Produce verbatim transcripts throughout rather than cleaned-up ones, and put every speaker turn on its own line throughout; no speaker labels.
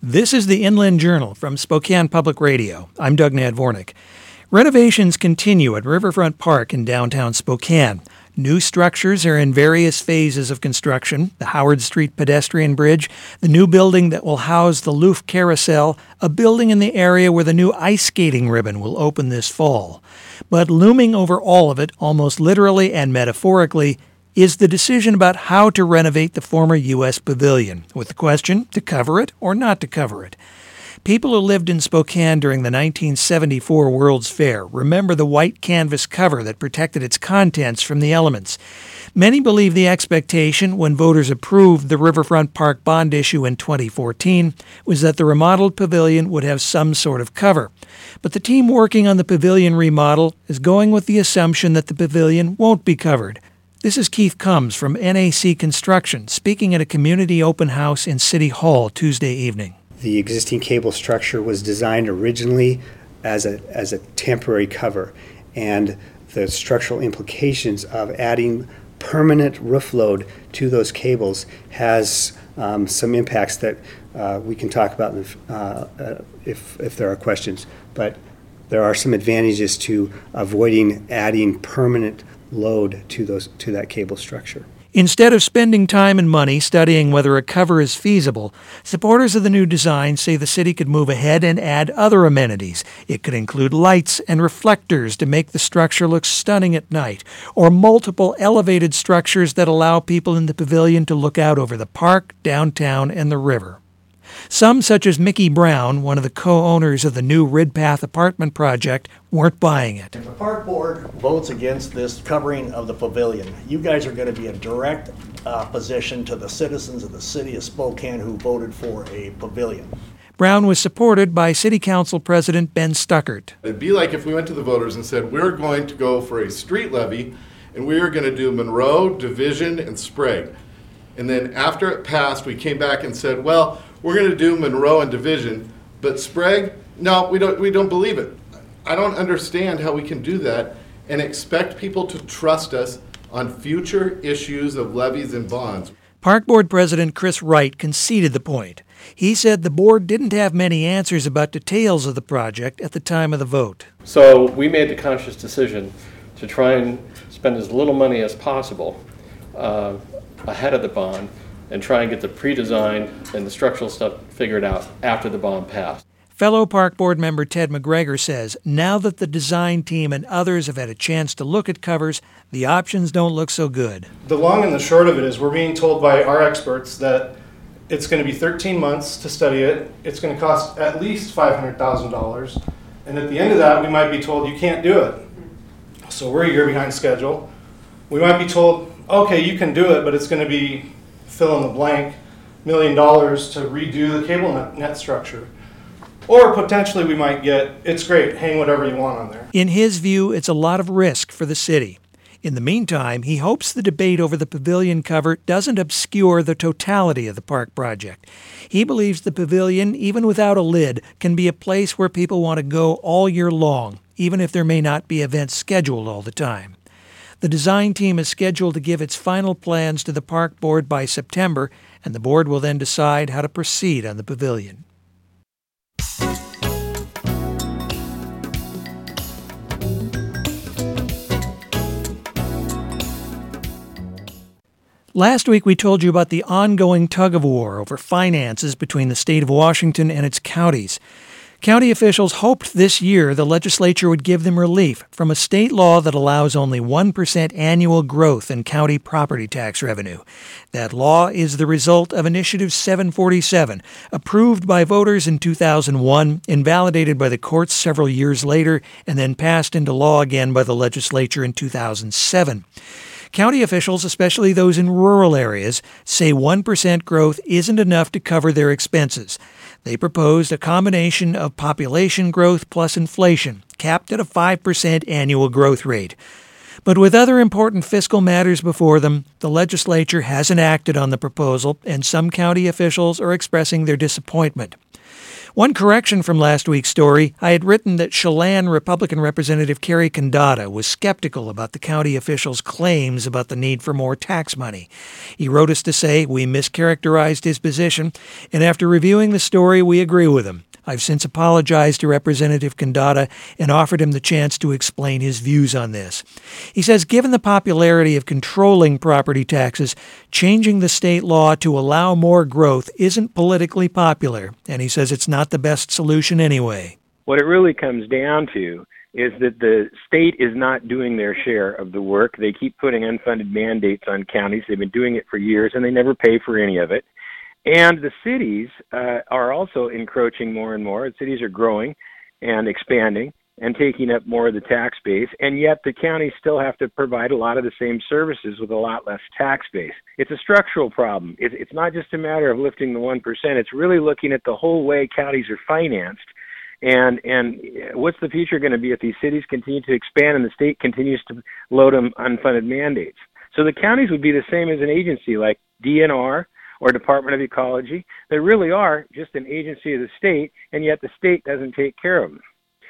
This is the Inland Journal from Spokane Public Radio. I'm Doug Nadvornik. Renovations continue at Riverfront Park in downtown Spokane. New structures are in various phases of construction: the Howard Street pedestrian bridge, the new building that will house the Loof Carousel, a building in the area where the new ice skating ribbon will open this fall. But looming over all of it, almost literally and metaphorically, is the decision about how to renovate the former U S Pavilion, with the question to cover it or not to cover it. People who lived in Spokane during the nineteen seventy-four World's Fair remember the white canvas cover that protected its contents from the elements. Many believe the expectation when voters approved the Riverfront Park bond issue in twenty fourteen was that the remodeled pavilion would have some sort of cover. But the team working on the pavilion remodel is going with the assumption that the pavilion won't be covered. This is Keith Combs from N A C Construction speaking at a community open house in City Hall Tuesday evening.
The existing cable structure was designed originally as a as a temporary cover, and the structural implications of adding permanent roof load to those cables has um, some impacts that uh, we can talk about if, uh, uh, if if there are questions. But there are some advantages to avoiding adding permanent load to those to that cable structure.
Instead of spending time and money studying whether a cover is feasible, supporters of the new design say the city could move ahead and add other amenities. It could include lights and reflectors to make the structure look stunning at night, or multiple elevated structures that allow people in the pavilion to look out over the park, downtown, and the river. Some, such as Mickey Brown, one of the co-owners of the new Ridpath apartment project, weren't buying it.
If the park board votes against this covering of the pavilion, you guys are going to be in direct opposition to the citizens of the city of Spokane who voted for a pavilion.
Brown was supported by City Council President Ben Stuckert.
It'd be like if we went to the voters and said, we're going to go for a street levy, and we are going to do Monroe, Division, and Sprague. And then after it passed, we came back and said, well, we're going to do Monroe and Division, but Sprague, no, we don't, we don't believe it. I don't understand how we can do that and expect people to trust us on future issues of levies and bonds.
Park Board President Chris Wright conceded the point. He said the board didn't have many answers about details of the project at the time of the vote.
So we made the conscious decision to try and spend as little money as possible uh, ahead of the bond, and try and get the pre-design and the structural stuff figured out after the bond passed.
Fellow Park Board member Ted McGregor says now that the design team and others have had a chance to look at covers, the options don't look so good.
The long and the short of it is we're being told by our experts that it's going to be thirteen months to study it. It's going to cost at least five hundred thousand dollars. And at the end of that, we might be told you can't do it. So we're a year behind schedule. We might be told, okay, you can do it, but it's going to be fill in the blank million dollars to redo the cable net, net structure. Or potentially we might get, it's great, hang whatever you want on there.
In his view, it's a lot of risk for the city. In the meantime, he hopes the debate over the pavilion cover doesn't obscure the totality of the park project. He believes the pavilion, even without a lid, can be a place where people want to go all year long, even if there may not be events scheduled all the time. The design team is scheduled to give its final plans to the park board by September, and the board will then decide how to proceed on the pavilion. Last week we told you about the ongoing tug-of-war over finances between the state of Washington and its counties. County officials hoped this year the legislature would give them relief from a state law that allows only one percent annual growth in county property tax revenue. That law is the result of Initiative seven forty-seven, approved by voters in two thousand one, invalidated by the courts several years later, and then passed into law again by the legislature in two thousand seven. County officials, especially those in rural areas, say one percent growth isn't enough to cover their expenses. They proposed a combination of population growth plus inflation, capped at a five percent annual growth rate. But with other important fiscal matters before them, the legislature hasn't acted on the proposal, and some county officials are expressing their disappointment. One correction from last week's story, I had written that Chelan Republican Representative Kerry Condata was skeptical about the county officials' claims about the need for more tax money. He wrote us to say we mischaracterized his position, and after reviewing the story, we agree with him. I've since apologized to Representative Condata and offered him the chance to explain his views on this. He says given the popularity of controlling property taxes, changing the state law to allow more growth isn't politically popular, and he says it's not the best solution anyway.
What it really comes down to is that the state is not doing their share of the work. They keep putting unfunded mandates on counties. They've been doing it for years, and they never pay for any of it. And the cities uh, are also encroaching more and more. The cities are growing and expanding and taking up more of the tax base, and yet the counties still have to provide a lot of the same services with a lot less tax base. It's a structural problem. It's, it's not just a matter of lifting the one percent. It's really looking at the whole way counties are financed, and and what's the future going to be if these cities continue to expand and the state continues to load them unfunded mandates. So the counties would be the same as an agency like D N R, or Department of Ecology. They really are just an agency of the state, and yet the state doesn't take care of them.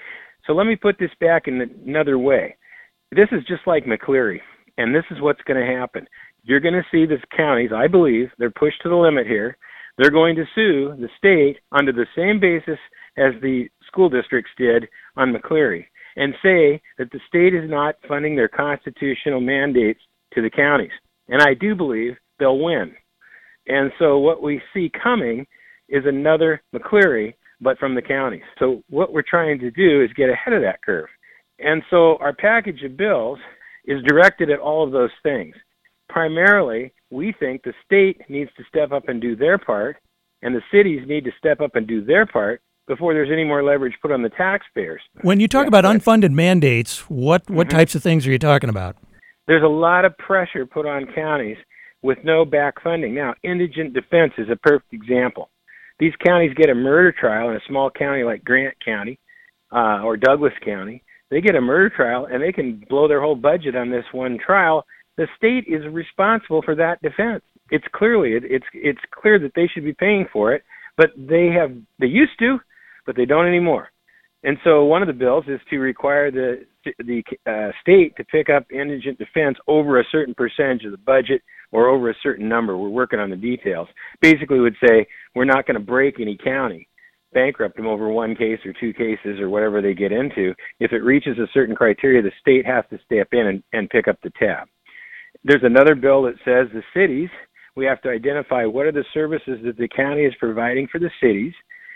So let me put this back in another way. This is just like McCleary, and this is what's going to happen. You're going to see the counties, I believe, they're pushed to the limit here. They're going to sue the state under the same basis as the school districts did on McCleary and say that the state is not funding their constitutional mandates to the counties. And I do believe they'll win. And so what we see coming is another McCleary, but from the counties. So what we're trying to do is get ahead of that curve. And so our package of bills is directed at all of those things. Primarily, we think the state needs to step up and do their part, and the cities need to step up and do their part before there's any more leverage put on the taxpayers.
When you talk
yeah,
about
but,
unfunded mandates, what, what
mm-hmm.
types of things are you talking about?
There's a lot of pressure put on counties with no back funding. Now, indigent defense is a perfect example. These counties get a murder trial in a small county like Grant County uh, or Douglas County. They get a murder trial, and they can blow their whole budget on this one trial. The state is responsible for that defense. It's clearly it, it's it's clear that they should be paying for it, but they have they used to, but they don't anymore. And so one of the bills is to require the the uh, state to pick up indigent defense over a certain percentage of the budget or over a certain number. We're working on the details. Basically would say we're not going to break any county, bankrupt them over one case or two cases or whatever they get into. If it reaches a certain criteria, the state has to step in and, and pick up the tab. There's another bill that says the cities, we have to identify what are the services that the county is providing for the cities,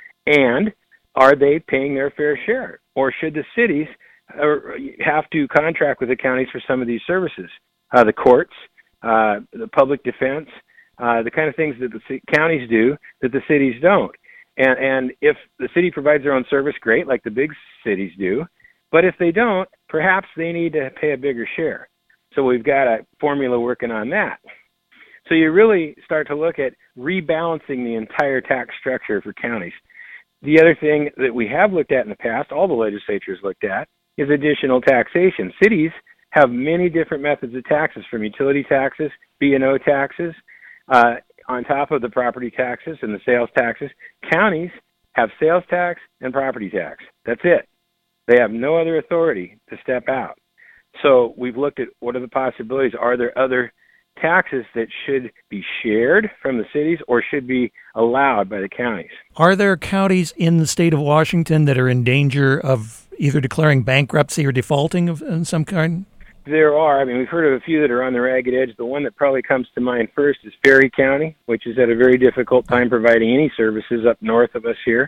and are they paying their fair share? Or should the cities uh, have to contract with the counties for some of these services? Uh, the courts, uh, the public defense, uh, the kind of things that the c- counties do that the cities don't. And, and if the city provides their own service, great, like the big cities do. But if they don't, perhaps they need to pay a bigger share. So we've got a formula working on that. So you really start to look at rebalancing the entire tax structure for counties. The other thing that we have looked at in the past, all the legislatures looked at, is additional taxation. Cities have many different methods of taxes, from utility taxes, B and O taxes, uh, on top of the property taxes and the sales taxes. Counties have sales tax and property tax. That's it. They have no other authority to step out. So we've looked at what are the possibilities. Are there other taxes that should be shared from the cities or should be allowed by the counties?
Are there counties in the state of Washington that are in danger of either declaring bankruptcy or defaulting of in some kind?
There are. I mean, we've heard of a few that are on the ragged edge. The one that probably comes to mind first is Perry County, which is at a very difficult time providing any services up north of us here.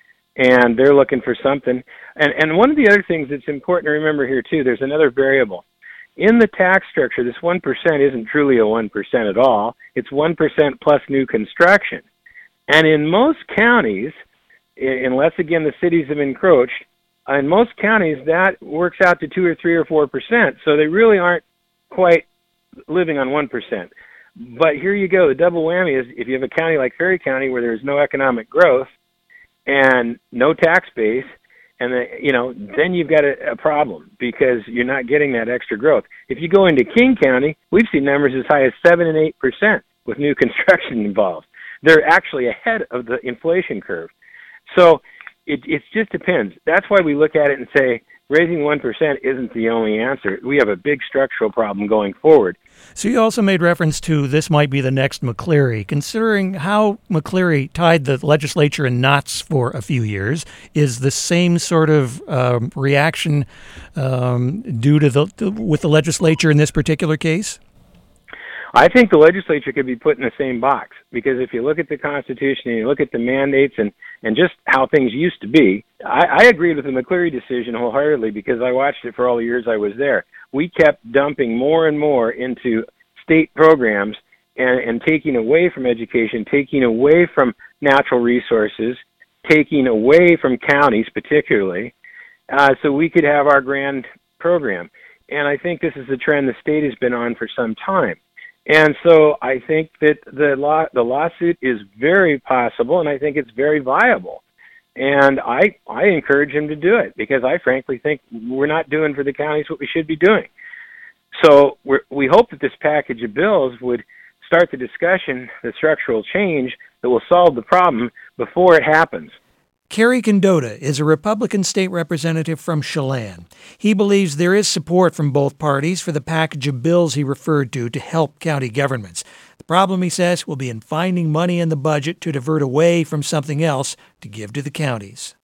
And they're looking for something. And and one of the other things that's important to remember here, too, there's another variable. In the tax structure, this one percent isn't truly a one percent at all. It's one percent plus new construction. And in most counties, unless, again, the cities have encroached, in most counties, that works out to two or three or four percent. So they really aren't quite living on one percent. But here you go. The double whammy is if you have a county like Ferry County where there's no economic growth and no tax base, and the, you know, then you've got a, a problem because you're not getting that extra growth. If you go into King County, we've seen numbers as high as seven and eight percent with new construction involved. They're actually ahead of the inflation curve. So it, it just depends. That's why we look at it and say raising one percent isn't the only answer. We have a big structural problem going forward.
So you also made reference to this might be the next McCleary. Considering how McCleary tied the legislature in knots for a few years, is the same sort of um, reaction um, due to the to, with the legislature in this particular case?
I think the legislature could be put in the same box, because if you look at the Constitution and you look at the mandates and, and just how things used to be, I, I agreed with the McCleary decision wholeheartedly because I watched it for all the years I was there. We kept dumping more and more into state programs and, and taking away from education, taking away from natural resources, taking away from counties particularly, uh, so we could have our grand program. And I think this is a trend the state has been on for some time. And so I think that the law, the lawsuit is very possible, and I think it's very viable. And I I encourage him to do it, because I frankly think we're not doing for the counties what we should be doing. So we're, we hope that this package of bills would start the discussion, the structural change that will solve the problem before it happens.
Kerry Condotta is a Republican state representative from Chelan. He believes there is support from both parties for the package of bills he referred to to help county governments. The problem, he says, will be in finding money in the budget to divert away from something else to give to the counties.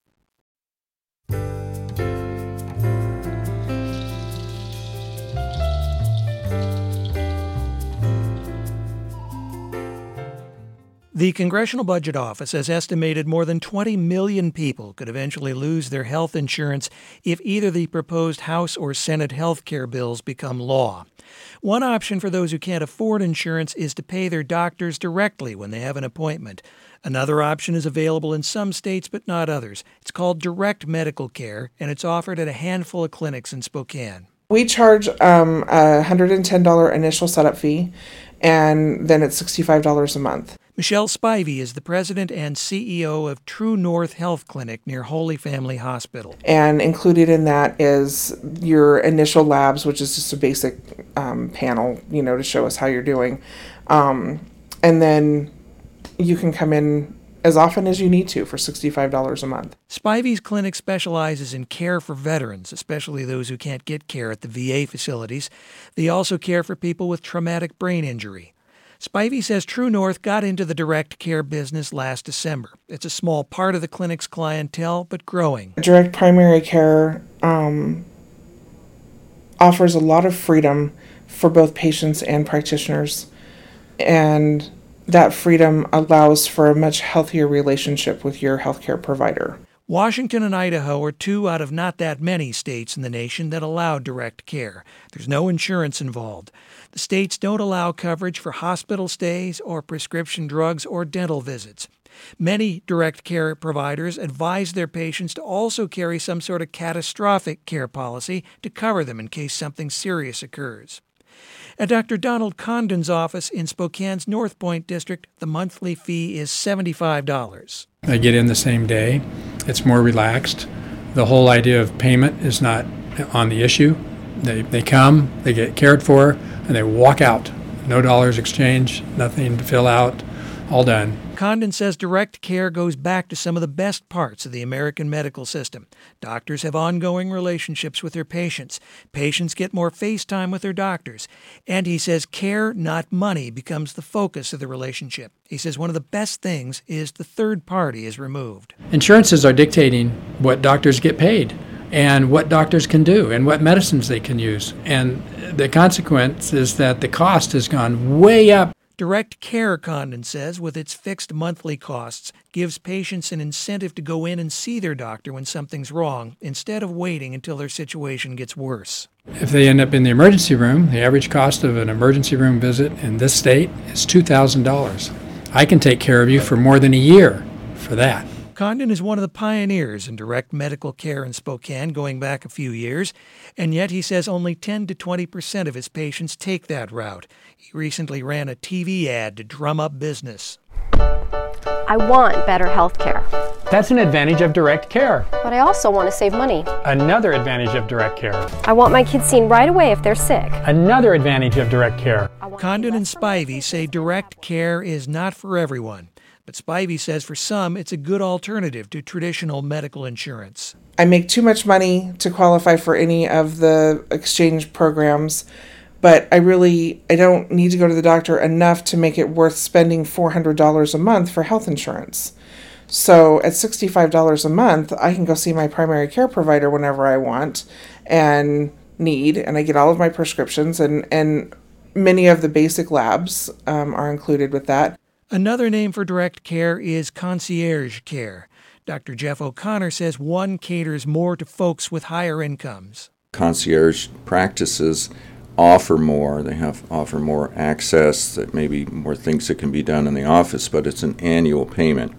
The Congressional Budget Office has estimated more than twenty million people could eventually lose their health insurance if either the proposed House or Senate health care bills become law. One option for those who can't afford insurance is to pay their doctors directly when they have an appointment. Another option is available in some states but not others. It's called direct medical care, and it's offered at a handful of clinics in Spokane.
We charge um, a one hundred ten dollars initial setup fee, and then it's sixty-five dollars a month.
Michelle Spivey is the president and C E O of True North Health Clinic near Holy Family Hospital.
And included in that is your initial labs, which is just a basic um, panel, you know, to show us how you're doing. Um, and then you can come in as often as you need to for sixty-five dollars a month.
Spivey's clinic specializes in care for veterans, especially those who can't get care at the V A facilities. They also care for people with traumatic brain injury. Spivey says True North got into the direct care business last December. It's a small part of the clinic's clientele, but growing.
Direct primary care um, offers a lot of freedom for both patients and practitioners, and that freedom allows for a much healthier relationship with your healthcare provider.
Washington and Idaho are two out of not that many states in the nation that allow direct care. There's no insurance involved. The states don't allow coverage for hospital stays or prescription drugs or dental visits. Many direct care providers advise their patients to also carry some sort of catastrophic care policy to cover them in case something serious occurs. At Doctor Donald Condon's office in Spokane's North Point district, the monthly fee is seventy-five dollars.
They get in the same day. It's more relaxed. The whole idea of payment is not on the issue. They they come, they get cared for, and they walk out. No dollars exchanged, nothing to fill out, all done.
Condon says direct care goes back to some of the best parts of the American medical system. Doctors have ongoing relationships with their patients. Patients get more face time with their doctors. And he says care, not money, becomes the focus of the relationship. He says one of the best things is the third party is removed.
Insurances are dictating what doctors get paid and what doctors can do and what medicines they can use. And the consequence is that the cost has gone way up.
Direct care, Condon says, with its fixed monthly costs, gives patients an incentive to go in and see their doctor when something's wrong, instead of waiting until their situation gets worse.
If they end up in the emergency room, the average cost of an emergency room visit in this state is two thousand dollars. I can take care of you for more than a year for that.
Condon is one of the pioneers in direct medical care in Spokane, going back a few years, and yet he says only ten to twenty percent of his patients take that route. He recently ran a T V ad to drum up business.
I want better health care.
That's an advantage of direct care.
But I also want to save money.
Another advantage of direct care.
I want my kids seen right away if they're sick.
Another advantage of direct care.
Condon and Spivey say direct care is not for everyone. But Spivey says for some, it's a good alternative to traditional medical insurance.
I make too much money to qualify for any of the exchange programs, but I really, I don't need to go to the doctor enough to make it worth spending four hundred dollars a month for health insurance. So at sixty-five dollars a month, I can go see my primary care provider whenever I want and need, and I get all of my prescriptions, and, and many of the basic labs um, are included with that.
Another name for direct care is concierge care. Doctor Jeff O'Connor says one caters more to folks with higher incomes.
Concierge practices offer more. They have offer more access, that maybe more things that can be done in the office, but it's an annual payment.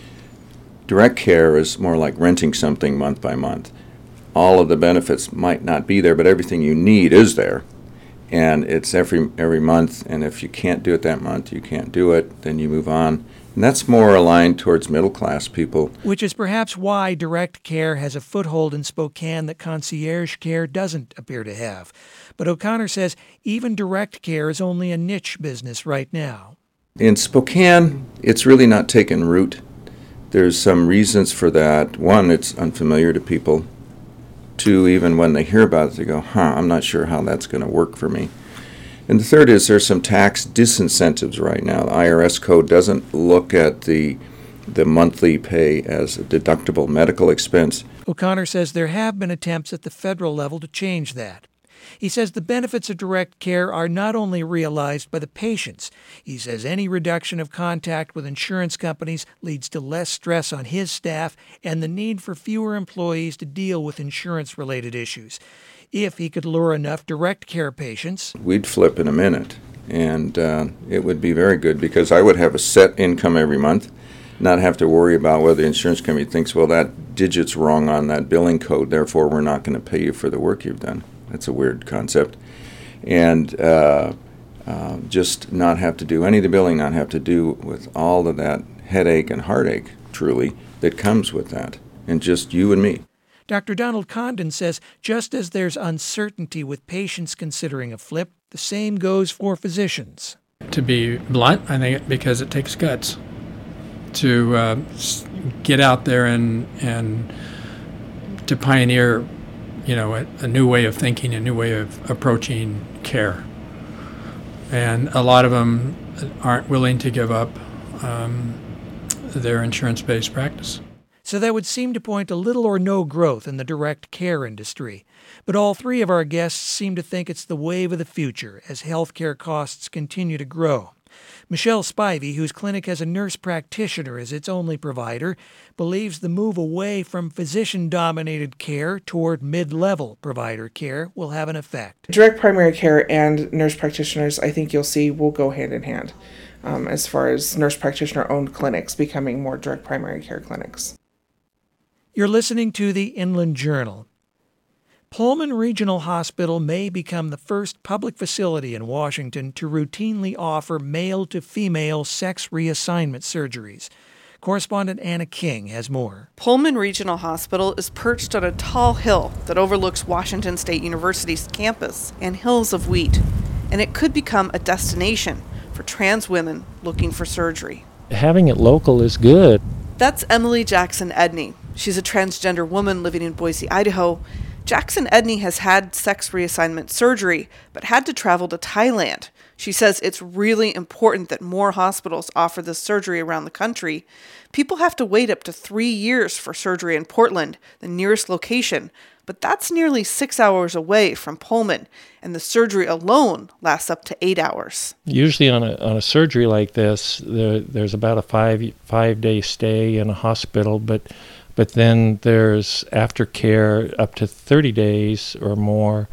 Direct care is more like renting something month by month. All of the benefits might not be there, but everything you need is there. And it's every every month, and if you can't do it that month, you can't do it, then you move on. And that's more aligned towards middle-class people.
Which is perhaps why direct care has a foothold in Spokane that concierge care doesn't appear to have. But O'Connor says even direct care is only a niche business right now.
In Spokane, it's really not taken root. There's some reasons for that. One, it's unfamiliar to people. Two, even when they hear about it, they go, huh, I'm not sure how that's going to work for me. And the third is there's some tax disincentives right now. The I R S code doesn't look at the the monthly pay as a deductible medical expense.
O'Connor says there have been attempts at the federal level to change that. He says the benefits of direct care are not only realized by the patients. He says any reduction of contact with insurance companies leads to less stress on his staff and the need for fewer employees to deal with insurance-related issues. If he could lure enough direct care patients,
we'd flip in a minute, and uh, it would be very good because I would have a set income every month, not have to worry about whether the insurance company thinks, well, that digit's wrong on that billing code, therefore we're not going to pay you for the work you've done. That's a weird concept. And uh, uh, just not have to do any of the billing, not have to do with all of that headache and heartache, truly, that comes with that, and just you and me.
Doctor Donald Condon says just as there's uncertainty with patients considering a flip, the same goes for physicians.
To be blunt, I think because it takes guts to uh, get out there and and to pioneer, you know, a, a new way of thinking, a new way of approaching care. And a lot of them aren't willing to give up um, their insurance-based practice.
So that would seem to point to little or no growth in the direct care industry. But all three of our guests seem to think it's the wave of the future as healthcare costs continue to grow. Michelle Spivey, whose clinic has a nurse practitioner as its only provider, believes the move away from physician-dominated care toward mid-level provider care will have an effect.
Direct primary care and nurse practitioners, I think you'll see, will go hand in hand um, as far as nurse practitioner-owned clinics becoming more direct primary care clinics.
You're listening to the Inland Journal. Pullman Regional Hospital may become the first public facility in Washington to routinely offer male-to-female sex reassignment surgeries. Correspondent Anna King has more.
Pullman Regional Hospital is perched on a tall hill that overlooks Washington State University's campus and hills of wheat, and it could become a destination for trans women looking for surgery.
Having it local is good.
That's Emily Jackson Edney. She's a transgender woman living in Boise, Idaho. Jackson Edney has had sex reassignment surgery, but had to travel to Thailand. She says it's really important that more hospitals offer this surgery around the country. People have to wait up to three years for surgery in Portland, the nearest location, but that's nearly six hours away from Pullman, and the surgery alone lasts up to eight hours.
Usually on a on a surgery like this, there, there's about a five five day stay in a hospital, but but then there's aftercare up to thirty days or more.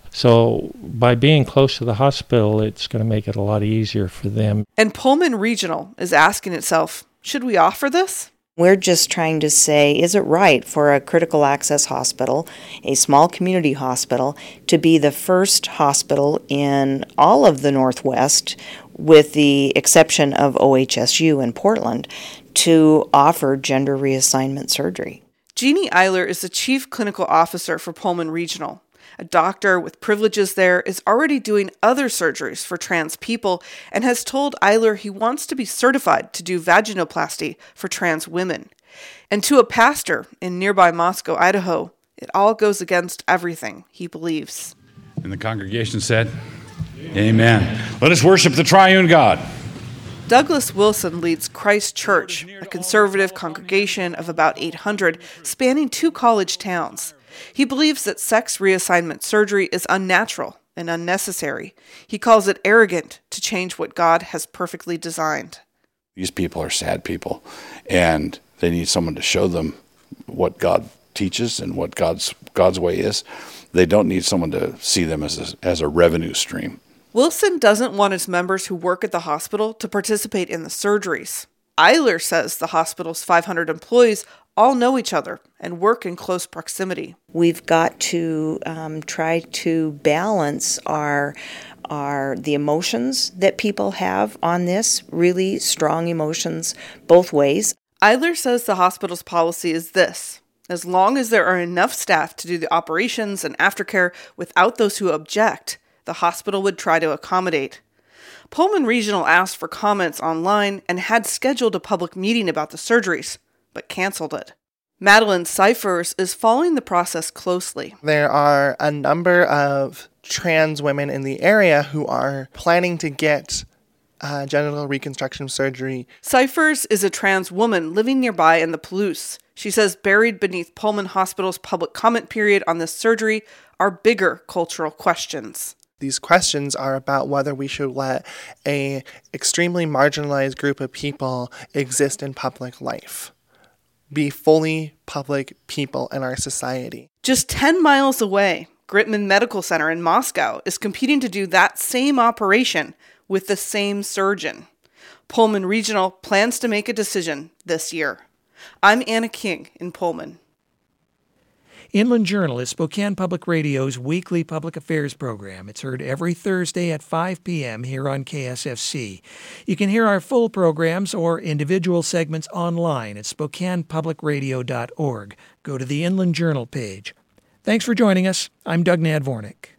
So by being close to the hospital, it's going to make it a lot easier for them.
And Pullman Regional is asking itself, should we offer this?
We're just trying to say, is it right for a critical access hospital, a small community hospital, to be the first hospital in all of the Northwest, with the exception of O H S U in Portland, to offer gender reassignment surgery?
Jeannie Eiler is the Chief Clinical Officer for Pullman Regional. A doctor with privileges there is already doing other surgeries for trans people and has told Eiler he wants to be certified to do vaginoplasty for trans women. And to a pastor in nearby Moscow, Idaho, it all goes against everything he believes.
And the congregation said, Amen. Let us worship the triune God.
Douglas Wilson leads Christ Church, a conservative congregation of about eight hundred, spanning two college towns. He believes that sex reassignment surgery is unnatural and unnecessary. He calls it arrogant to change what God has perfectly designed.
These people are sad people, and they need someone to show them what God teaches and what God's God's way is. They don't need someone to see them as a, as a revenue stream.
Wilson doesn't want his members who work at the hospital to participate in the surgeries. Eiler says the hospital's five hundred employees all know each other and work in close proximity.
We've got to um, try to balance our our the emotions that people have on this, really strong emotions both ways.
Eiler says the hospital's policy is this: as long as there are enough staff to do the operations and aftercare without those who object, the hospital would try to accommodate. Pullman Regional asked for comments online and had scheduled a public meeting about the surgeries, but canceled it. Madeline Cyphers is following the process closely.
There are a number of trans women in the area who are planning to get uh, genital reconstruction surgery.
Cyphers is a trans woman living nearby in the Palouse. She says buried beneath Pullman Hospital's public comment period on this surgery are bigger cultural questions.
These questions are about whether we should let a extremely marginalized group of people exist in public life, be fully public people in our society.
Just ten miles away, Gritman Medical Center in Moscow is competing to do that same operation with the same surgeon. Pullman Regional plans to make a decision this year. I'm Anna King in Pullman.
Inland Journal is Spokane Public Radio's weekly public affairs program. It's heard every Thursday at five p.m. here on K S F C. You can hear our full programs or individual segments online at spokane public radio dot org. Go to the Inland Journal page. Thanks for joining us. I'm Doug Nadvornik.